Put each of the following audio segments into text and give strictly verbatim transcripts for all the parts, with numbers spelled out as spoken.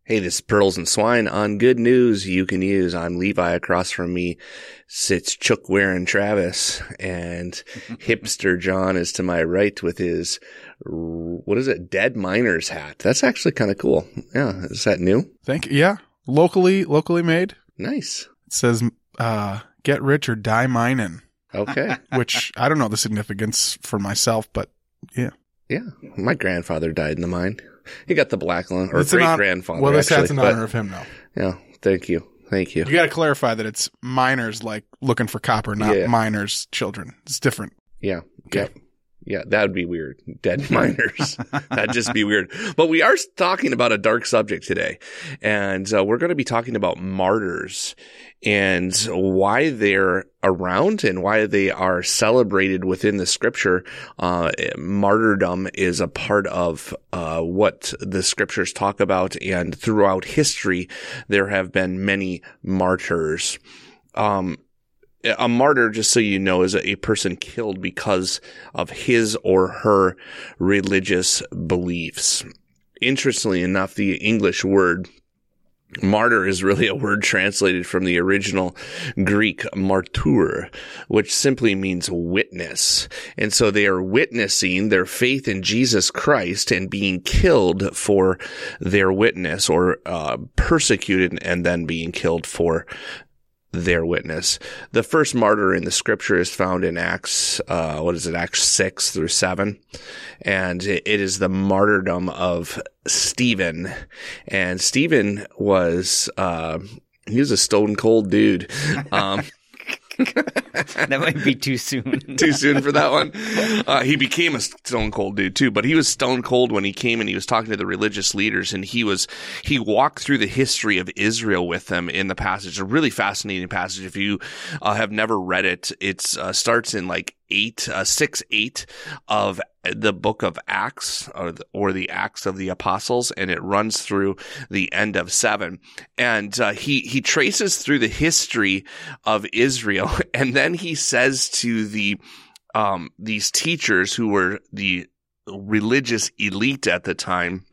Hey, this is Pearls and Swine on Good News You Can Use. I'm Levi. Across from me sits Chuck wearing Travis, and Hipster John is to my right with his, what is it, Dead Miners hat. That's actually kind of cool. Yeah, is that new? Thank you. Yeah, locally, locally made. Nice. It says, uh, "Get rich or die mining." Okay. Which I don't know the significance for myself, but yeah. Yeah, my grandfather died in the mine. He got the black lung, or It's an great hon- grandfather. Well, this actually, hat's in but- honor of him, though. Yeah, thank you, thank you. You got to clarify that it's miners, like looking for copper, not Yeah. miners' children. It's different. Yeah, Okay. yeah, yeah. That would be weird. Dead miners. That'd just be weird. But we are talking about a dark subject today, and uh, we're going to be talking about martyrs and why they're around and why they are celebrated within the scripture. Uh, martyrdom is a part of uh, what the scriptures talk about, and throughout history, there have been many martyrs. Um, A martyr, just so you know, is a, a person killed because of his or her religious beliefs. Interestingly enough, the English word martyr is really a word translated from the original Greek martyr, which simply means witness. And so they are witnessing their faith in Jesus Christ and being killed for their witness, or uh, persecuted and then being killed for their witness. The first martyr in the scripture is found in Acts, uh, what is it, Acts six through seven. And it, it is the martyrdom of Stephen. And Stephen was, uh, he was a stone cold dude. Um, That might be too soon. Too soon for that one. Uh, he became a stone cold dude too, but he was stone cold when he came and he was talking to the religious leaders, and he was, he walked through the history of Israel with them in the passage. A really fascinating passage. If you uh, have never read it, it uh, starts in like eight, uh, six, eight of the book of Acts, or the, or the Acts of the Apostles, and it runs through the end of seven. And uh, he he traces through the history of Israel, and then he says to the um these teachers who were the religious elite at the time,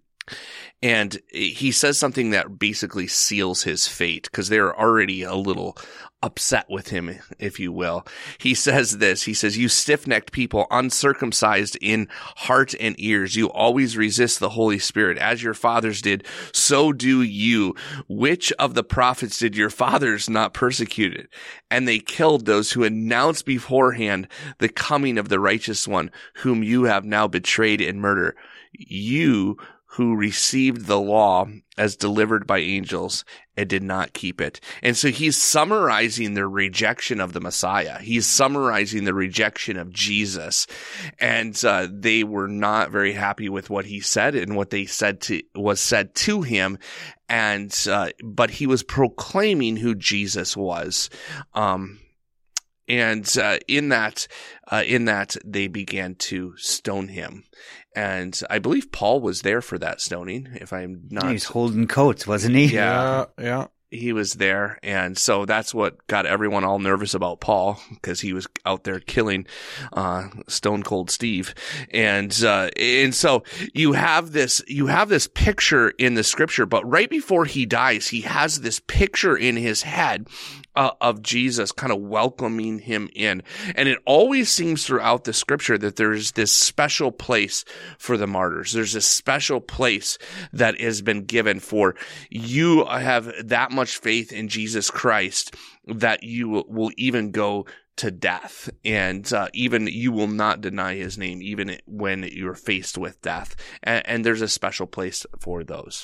and he says something that basically seals his fate, because they're already a little upset with him, if you will. He says this, he says, "You stiff-necked people, uncircumcised in heart and ears, you always resist the Holy Spirit. As your fathers did, so do you. Which of the prophets did your fathers not persecute? And they killed those who announced beforehand the coming of the righteous one, whom you have now betrayed in murder. You who received the law as delivered by angels and did not keep it." And so he's summarizing their rejection of the Messiah. He's summarizing the rejection of Jesus. And uh, they were not very happy with what he said and what they said to was said to him. And uh, but he was proclaiming who Jesus was. Um And uh, in that, uh, in that, they began to stone him, and I believe Paul was there for that stoning. If I'm not, He was holding coats, wasn't he? Yeah. Yeah. yeah. he was there, and so that's what got everyone all nervous about Paul, because he was out there killing uh, Stone Cold Steve, and uh, and so you have this, you have this picture in the scripture, but right before he dies, he has this picture in his head Uh, of Jesus kind of welcoming him in. And it always seems throughout the scripture that there's this special place for the martyrs. There's this special place that has been given for you have that much faith in Jesus Christ that you will, will even go to death, and uh, even you will not deny his name, even when you're faced with death. And, and there's a special place for those.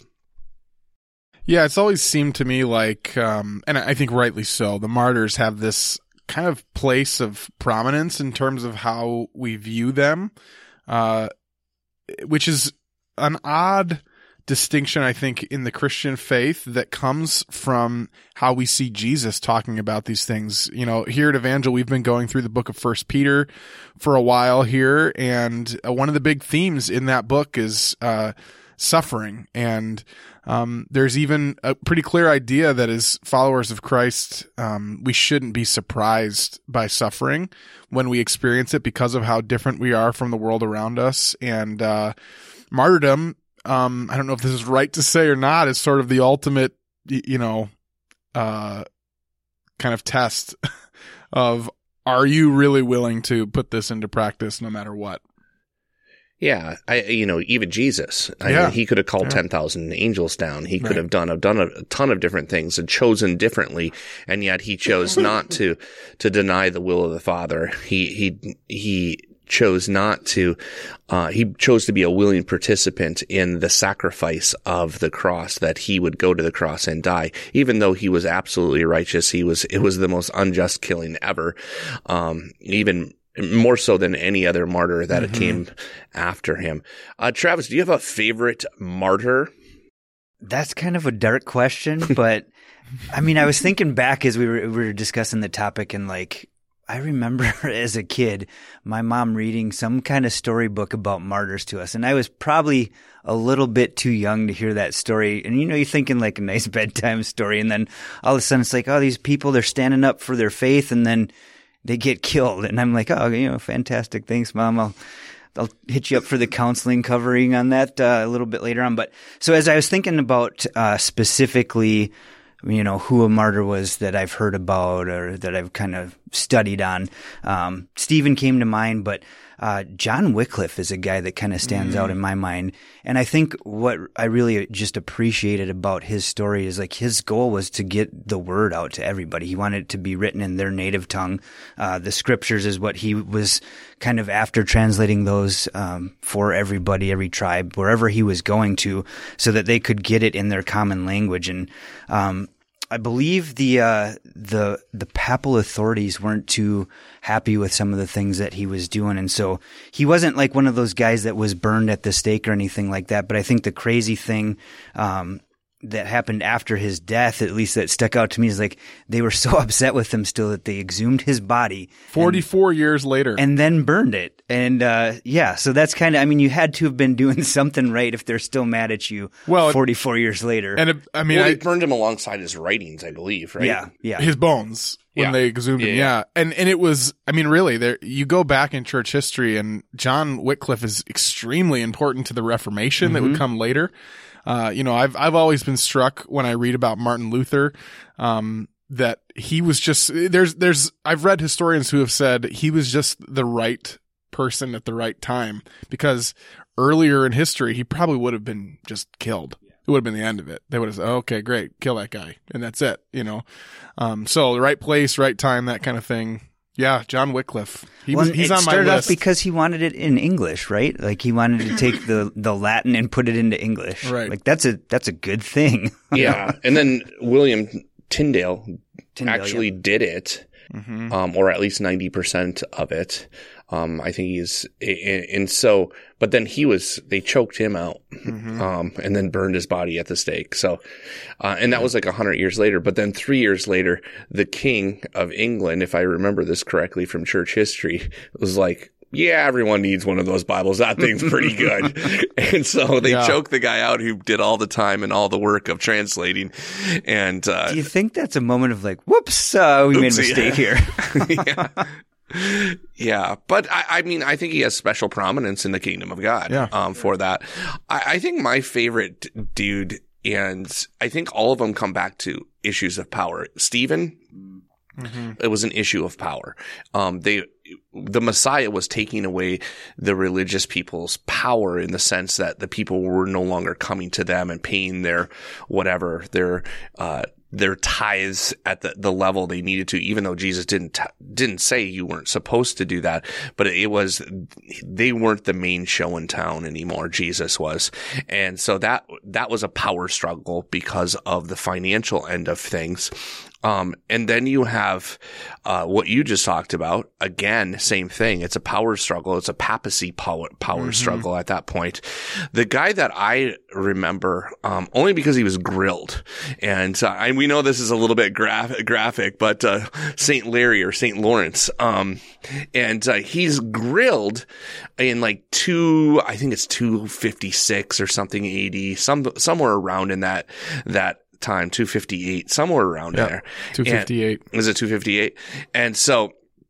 Yeah, it's always seemed to me like, um, and I think rightly so, the martyrs have this kind of place of prominence in terms of how we view them, uh, which is an odd distinction, I think, in the Christian faith that comes from how we see Jesus talking about these things. You know, here at Evangel, we've been going through the book of First Peter for a while here, and uh, one of the big themes in that book is uh, suffering. And um, there's even a pretty clear idea that as followers of Christ, um, we shouldn't be surprised by suffering when we experience it because of how different we are from the world around us. And uh, martyrdom um, I don't know if this is right to say or not, is sort of the ultimate, you know, uh, kind of test of, are you really willing to put this into practice no matter what? Yeah, I you know even Jesus, I Yeah. mean, he could have called Yeah. ten thousand angels down. He could Right. have done have done a, a ton of different things and chosen differently, and yet he chose not to to deny the will of the Father. He he he chose not to. Uh, he chose to be a willing participant in the sacrifice of the cross. That he would go to the cross and die, even though he was absolutely righteous. He was it was the most unjust killing ever. Um, even. More so than any other martyr that Mm-hmm. came after him. Uh, Travis, do you have a favorite martyr? That's kind of a dark question, but I mean, I was thinking back as we were, we were discussing the topic, and like, I remember as a kid, my mom reading some kind of storybook about martyrs to us. And I was probably a little bit too young to hear that story. And, you know, you're thinking like a nice bedtime story. And then all of a sudden it's like, oh, these people, they're standing up for their faith, and then they get killed. And I'm like, oh, you know, fantastic. Thanks, Mom. I'll, I'll hit you up for the counseling covering on that uh, a little bit later on. But so as I was thinking about uh, specifically, you know, who a martyr was that I've heard about or that I've kind of studied on, um, Stephen came to mind, but uh, John Wycliffe is a guy that kind of stands mm. out in my mind. And I think what I really just appreciated about his story is like his goal was to get the word out to everybody. He wanted it to be written in their native tongue. Uh, the scriptures is what he was kind of after, translating those um, for everybody, every tribe, wherever he was going to, so that they could get it in their common language. And um, I believe the uh, the the papal authorities weren't too happy with some of the things that he was doing, and so he wasn't like one of those guys that was burned at the stake or anything like that. But I think the crazy thing um, that happened after his death, at least that stuck out to me, is like they were so upset with him still that they exhumed his body forty-four and, years later, and then burned it. And uh, yeah, so that's kind of, I mean, you had to have been doing something right if they're still mad at you. Well, forty-four years later, and it, I mean, well, I they burned him alongside his writings, I believe, right? Yeah, yeah, his bones. When yeah. they exhumed him, yeah. yeah. And and it was, I mean, really, there you go back in church history, and John Wycliffe is extremely important to the Reformation mm-hmm. that would come later. Uh, you know, I've I've always been struck when I read about Martin Luther, um, that he was just there's there's I've read historians who have said he was just the right person at the right time, because earlier in history he probably would have been just killed. It would have been the end of it. They would have said, oh, okay, great, kill that guy, and that's it, you know. Um, so the right place, right time, that kind of thing. Yeah, John Wycliffe. He well, was, he's it on my started list off because he wanted it in English, right? Like he wanted to take the, the Latin and put it into English. Right. Like that's a that's a good thing. Yeah, and then William Tyndale, Tyndale actually yeah. did it, mm-hmm. um, or at least ninety percent of it. Um, I think he's, and so, but then he was, they choked him out, mm-hmm. um, and then burned his body at the stake. So, uh, and that was like a hundred years later. But then three years later, the King of England, if I remember this correctly from church history, was like, yeah, everyone needs one of those Bibles. That thing's pretty good. And so they yeah. choked the guy out who did all the time and all the work of translating. And, uh, do you think that's a moment of like, whoops, uh, we oops, made a mistake yeah. here? yeah. Yeah, but I, I mean, I think he has special prominence in the kingdom of God yeah. um, for that. I, I think my favorite dude, and I think all of them come back to issues of power. Stephen, mm-hmm. it was an issue of power. Um, they, the Messiah was taking away the religious people's power in the sense that the people were no longer coming to them and paying their whatever, their, uh, their tithes at the, the level they needed to, even though Jesus didn't, t- didn't say you weren't supposed to do that, but it was, they weren't the main show in town anymore. Jesus was. And so that, that was a power struggle because of the financial end of things. Um, and then you have, uh, what you just talked about. Again, same thing. It's a power struggle. It's a papacy power, power mm-hmm. struggle at that point. The guy that I remember, um, only because he was grilled. And, uh, and we know this is a little bit graph- graphic, but, uh, Saint Larry or Saint Lawrence, um, and, uh, he's grilled in like two, I think it's two fifty-six or something A D, some, somewhere around in that, that, time, two fifty-eight, somewhere around yeah, there. two fifty-eight. And, is it two fifty-eight? And so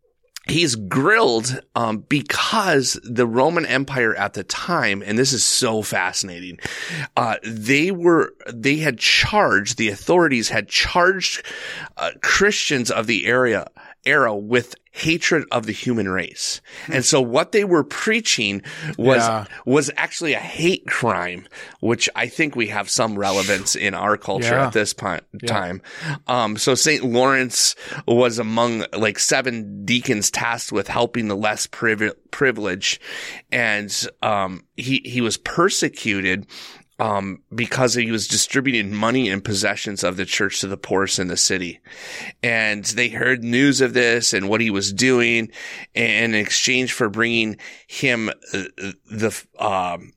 he's grilled um, because the Roman Empire at the time, and this is so fascinating, uh, they were they had charged, the authorities had charged uh, Christians of the area era with hatred of the human race. And so what they were preaching was Yeah. was actually a hate crime, which I think we have some relevance in our culture Yeah. at this point, Yeah. time. Um, so Saint Lawrence was among like seven deacons tasked with helping the less privi- privileged, and um, he he was persecuted um, because he was distributing money and possessions of the church to the poorest in the city. And they heard news of this and what he was doing, and in exchange for bringing him uh, the um,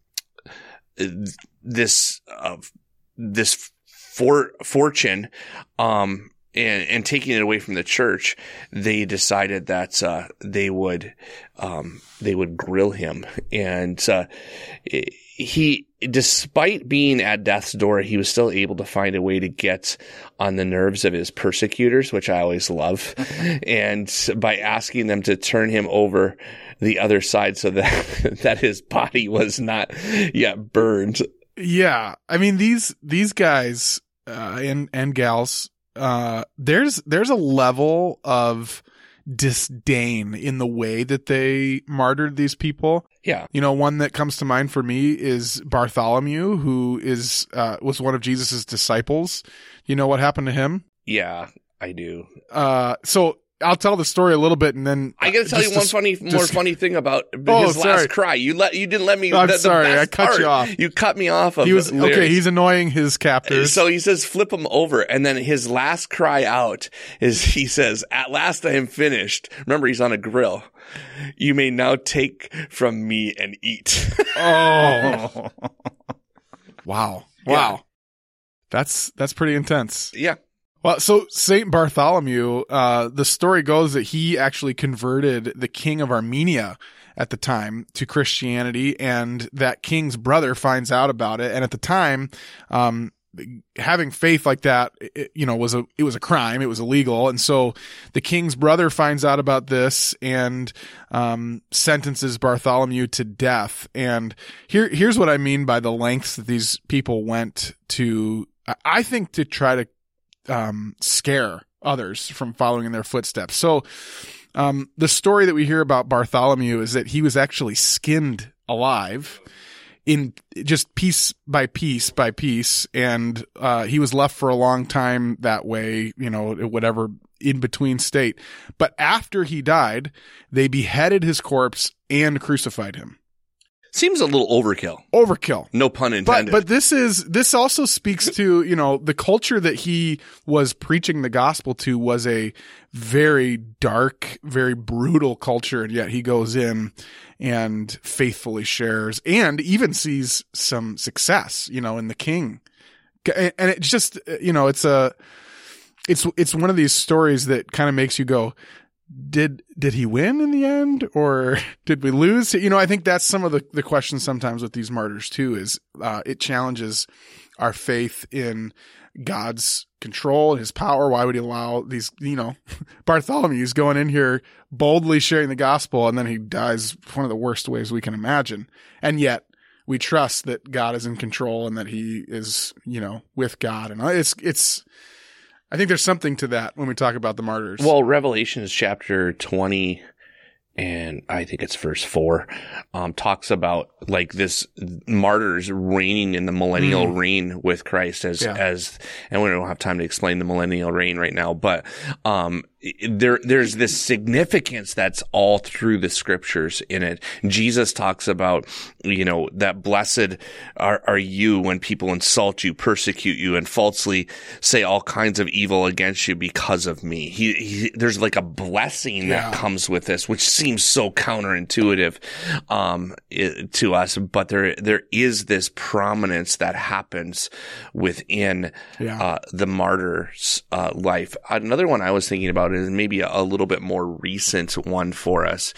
this uh, this for, fortune um, and, and taking it away from the church, they decided that uh, they would um, they would grill him. And uh, he, despite being at death's door, he was still able to find a way to get on the nerves of his persecutors, which I always love. And by asking them to turn him over the other side so that that his body was not yet burned. Yeah, I mean these these guys uh, and and gals, uh, there's there's a level of disdain in the way that they martyred these people. Yeah. You know, one that comes to mind for me is Bartholomew, who is uh, was one of Jesus's disciples. You know what happened to him? Yeah, I do. Uh, so I'll tell the story a little bit, and then I got to tell just you one to- funny, more just- funny thing about Oh, his sorry. last cry. You let you didn't let me. I'm the, the sorry, best I cut part. you off. You cut me off. Of He was lyrics. okay. He's annoying his captors. So he says, flip him over. And then his last cry out is, he says, at last I am finished. Remember, he's on a grill. You may now take from me and eat. Oh, wow, Yeah. wow, that's that's pretty intense. Yeah. Well, so Saint Bartholomew, uh, the story goes that he actually converted the king of Armenia at the time to Christianity, and that king's brother finds out about it. And at the time, um, having faith like that, it, you know, was a, it was a crime. It was illegal. And so the king's brother finds out about this and, um, sentences Bartholomew to death. And here, here's what I mean by the lengths that these people went to, I think, to try to Um, scare others from following in their footsteps. So, um, the story that we hear about Bartholomew is that he was actually skinned alive in just piece by piece by piece. And, uh, he was left for a long time that way, you know, whatever in between state. But after he died, they beheaded his corpse and crucified him. Seems a little overkill. Overkill. No pun But intended. but this is this also speaks to, you know, the culture that he was preaching the gospel to was a very dark, very brutal culture, and yet he goes in and faithfully shares and even sees some success, you know, in the king. And it just, you know, it's a it's it's one of these stories that kind of makes you go, Did did he win in the end, or did we lose? You know, I think that's some of the, the questions sometimes with these martyrs too. Is uh, it challenges our faith in God's control and His power. Why would He allow these? You know, Bartholomew's going in here boldly sharing the gospel, and then he dies one of the worst ways we can imagine. And yet we trust that God is in control and that He is, you know, with God. And it's it's. I think there's something to that when we talk about the martyrs. Well, Revelations chapter twenty, and I think it's verse four, um, talks about like this martyrs reigning in the millennial Mm. reign with Christ as, Yeah. as, and we don't have time to explain the millennial reign right now, but, um, there, there's this significance that's all through the scriptures in it. Jesus talks about, you know, that blessed are, are you when people insult you, persecute you, and falsely say all kinds of evil against you because of me. He, he there's like a blessing Yeah. that comes with this, which seems so counterintuitive, um, i- to us, but there, there is this prominence that happens within, Yeah. uh, the martyr's, uh, life. Another one I was thinking about is maybe a, a little bit more recent one for us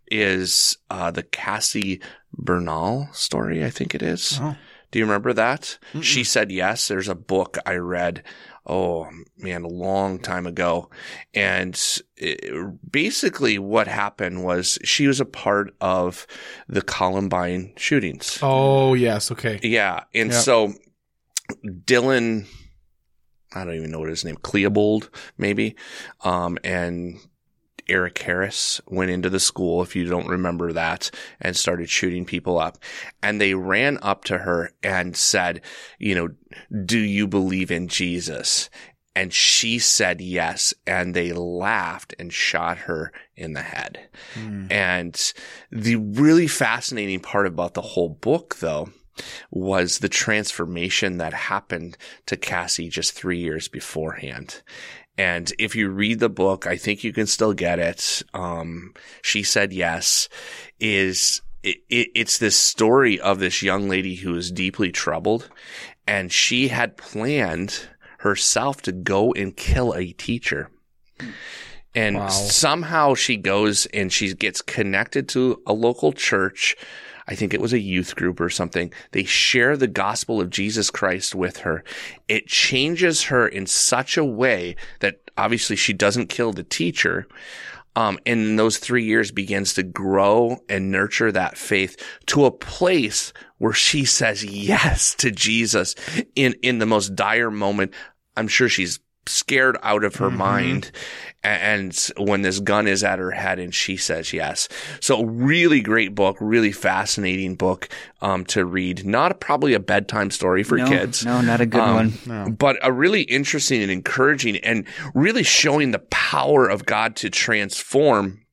is, uh, the Cassie Bernal story, I think it is. Oh. Do you remember that? She said yes. There's a book I read oh man, a long time ago. And it, basically what happened was she was a part of the Columbine shootings. Oh, yes. Okay. Yeah. And Yep. so Dylan, I don't even know what his name, Cleobold, maybe, um, and Eric Harris went into the school, if you don't remember that, and started shooting people up. And they ran up to her and said, you know, do you believe in Jesus? And she said yes. And they laughed and shot her in the head. Mm. And the really fascinating part about the whole book, though, was the transformation that happened to Cassie just three years beforehand. And if you read the book, I think you can still get it. Um, She Said Yes is, it, it, it's this story of this young lady who is deeply troubled, and she had planned herself to go and kill a teacher. And Wow. somehow she goes and she gets connected to a local church. I think it was a youth group or something. They share the gospel of Jesus Christ with her. It changes her in such a way that obviously she doesn't kill the teacher. Um, and in those three years begins to grow and nurture that faith to a place where she says yes to Jesus in, in the most dire moment. I'm sure she's scared out of her mm-hmm. mind. And when this gun is at her head and she says yes. So really great book, really fascinating book, um, to read. Not probably a bedtime story for no, kids. No, not a good um, one. No. But a really interesting and encouraging and really showing the power of God to transform,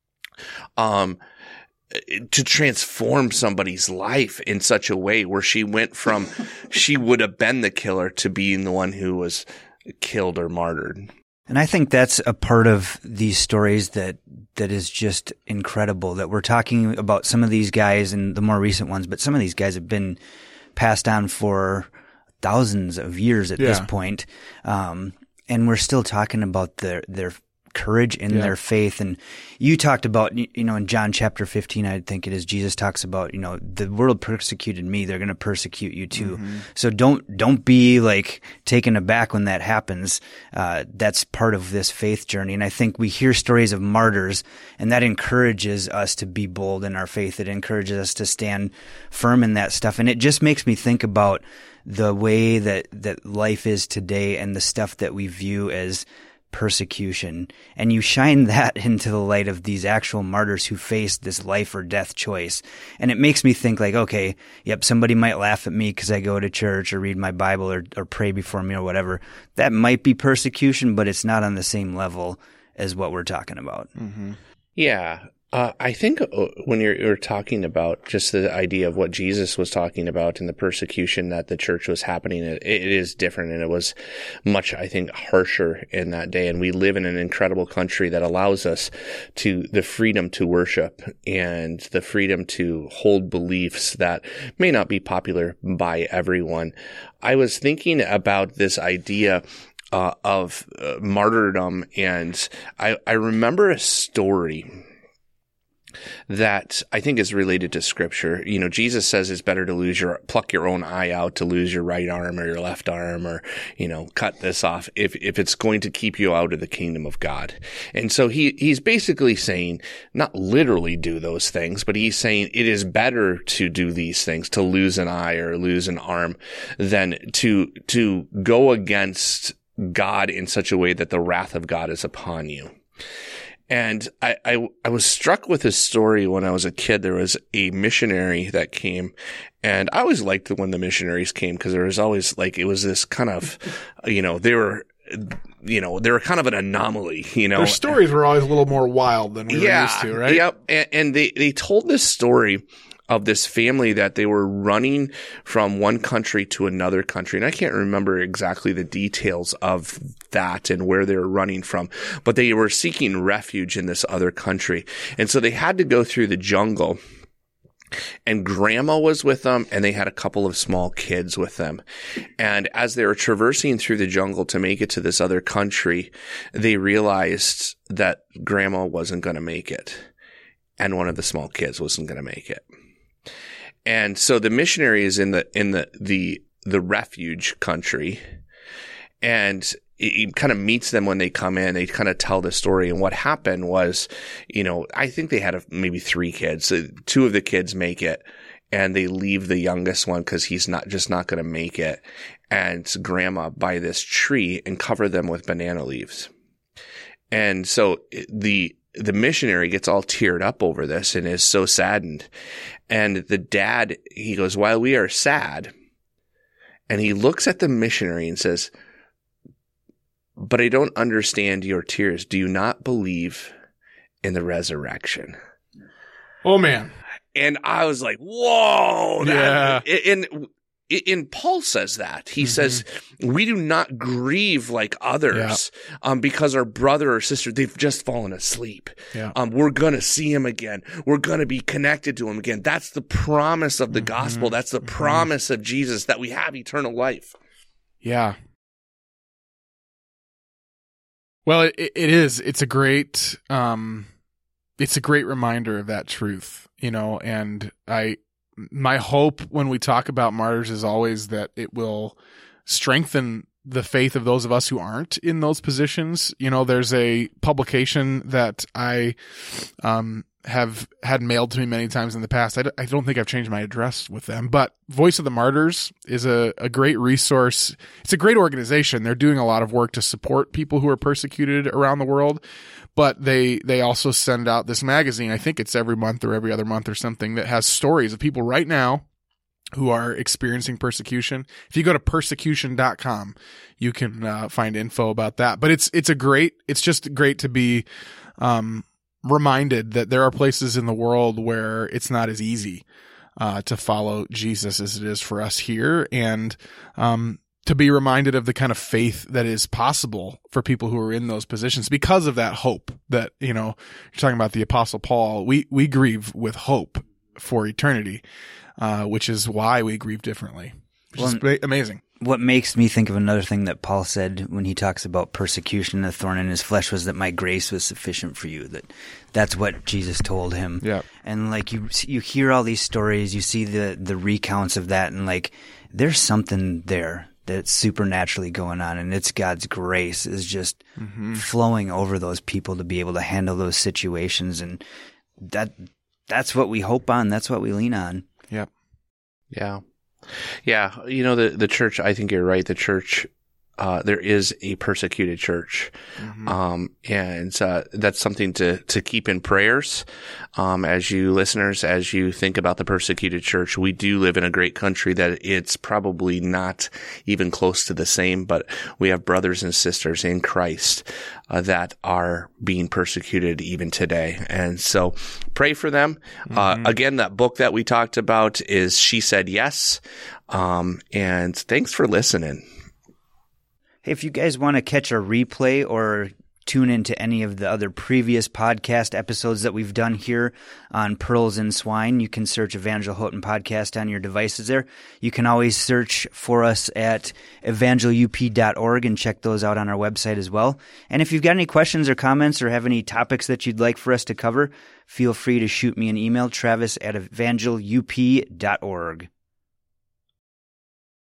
um, to transform somebody's life in such a way where she went from, she would have been the killer to being the one who was killed or martyred. And I think that's a part of these stories that that is just incredible, that we're talking about some of these guys and the more recent ones, but some of these guys have been passed on for thousands of years at yeah. this point. Um, and we're still talking about their, their courage in yeah. their faith. And you talked about, you know, in John chapter fifteen, I think it is, Jesus talks about, you know, the world persecuted me. They're going to persecute you too. Mm-hmm. So don't, don't be like taken aback when that happens. Uh, that's part of this faith journey. And I think we hear stories of martyrs, and that encourages us to be bold in our faith. It encourages us to stand firm in that stuff. And it just makes me think about the way that, that life is today and the stuff that we view as persecution, and you shine that into the light of these actual martyrs who faced this life or death choice. And it makes me think like, okay, yep, somebody might laugh at me because I go to church or read my Bible or, or pray before me or whatever. That might be persecution, but it's not on the same level as what we're talking about. Mm-hmm. Yeah. Uh, I think when you're, you're talking about just the idea of what Jesus was talking about and the persecution that the church was happening, it, it is different, and it was much, I think, harsher in that day. And we live in an incredible country that allows us to the freedom to worship and the freedom to hold beliefs that may not be popular by everyone. I was thinking about this idea uh, of uh, martyrdom, and I, I remember a story that I think is related to scripture. You know, Jesus says it's better to lose your, pluck your own eye out, to lose your right arm or your left arm, or, you know, cut this off if, if it's going to keep you out of the kingdom of God. And so he, he's basically saying, not literally do those things, but he's saying it is better to do these things, to lose an eye or lose an arm, than to, to go against God in such a way that the wrath of God is upon you. And I, I, I was struck with this story when I was a kid. There was a missionary that came, and I always liked when the missionaries came because there was always like, it was this kind of, you know, they were, you know, they were kind of an anomaly, you know. Their stories were always a little more wild than we were yeah, used to, right? Yep. And, and they, they told this story of this family that they were running from one country to another country. And I can't remember exactly the details of that and where they were running from, but they were seeking refuge in this other country. And so they had to go through the jungle, and grandma was with them, and they had a couple of small kids with them. And as they were traversing through the jungle to make it to this other country, they realized that grandma wasn't going to make it, and one of the small kids wasn't going to make it. And so the missionary is in the, in the, the, the refuge country, and he kind of meets them when they come in. They kind of tell the story. And what happened was, you know, I think they had a, maybe three kids. So two of the kids make it, and they leave the youngest one because he's not just not going to make it. And grandma by this tree and cover them with banana leaves. And so the the missionary gets all teared up over this and is so saddened. And the dad, he goes, while we are sad, and he looks at the missionary and says, but I don't understand your tears. Do you not believe in the resurrection? Oh, man. And I was like, whoa. That, yeah. And, and Paul says that. He mm-hmm. says, we do not grieve like others yeah. um, because our brother or sister, they've just fallen asleep. Yeah. Um, we're going to see him again. We're going to be connected to him again. That's the promise of the mm-hmm. gospel. That's the mm-hmm. promise of Jesus, that we have eternal life. Yeah. Well, it, it is. It's a great, um, it's a great reminder of that truth, you know, and I, my hope when we talk about martyrs is always that it will strengthen the faith of those of us who aren't in those positions. You know, there's a publication that I, um, have had mailed to me many times in the past. I, d- I don't think I've changed my address with them, but Voice of the Martyrs is a, a great resource. It's a great organization. They're doing a lot of work to support people who are persecuted around the world, but they, they also send out this magazine. I think it's every month or every other month or something that has stories of people right now who are experiencing persecution. If you go to persecution dot com, you can uh, find info about that, but it's, it's a great, it's just great to be, um, reminded that there are places in the world where it's not as easy uh, to follow Jesus as it is for us here, and um, to be reminded of the kind of faith that is possible for people who are in those positions because of that hope that, you know, you're talking about the Apostle Paul. We, we grieve with hope for eternity, uh, which is why we grieve differently, which well, is amazing. What makes me think of another thing that Paul said when he talks about persecution, the thorn in his flesh, was that my grace was sufficient for you. That that's what Jesus told him. Yeah. And like you, you hear all these stories, you see the the recounts of that, and like there's something there that's supernaturally going on, and it's God's grace is just mm-hmm. flowing over those people to be able to handle those situations, and that that's what we hope on. That's what we lean on. Yep. Yeah. Yeah, you know, the, the church, I think you're right. The church, uh, there is a persecuted church. Mm-hmm. Um, and, uh, that's something to, to keep in prayers. Um, as you listeners, as you think about the persecuted church, we do live in a great country that it's probably not even close to the same, but we have brothers and sisters in Christ, uh, that are being persecuted even today. And so pray for them. Mm-hmm. Uh, again, that book that we talked about is She Said Yes. Um, and thanks for listening. Hey, if you guys want to catch a replay or tune into any of the other previous podcast episodes that we've done here on Pearls and Swine, you can search Evangel Houghton Podcast on your devices there. You can always search for us at evangel u p dot org and check those out on our website as well. And if you've got any questions or comments or have any topics that you'd like for us to cover, feel free to shoot me an email, Travis at evangel u p dot org.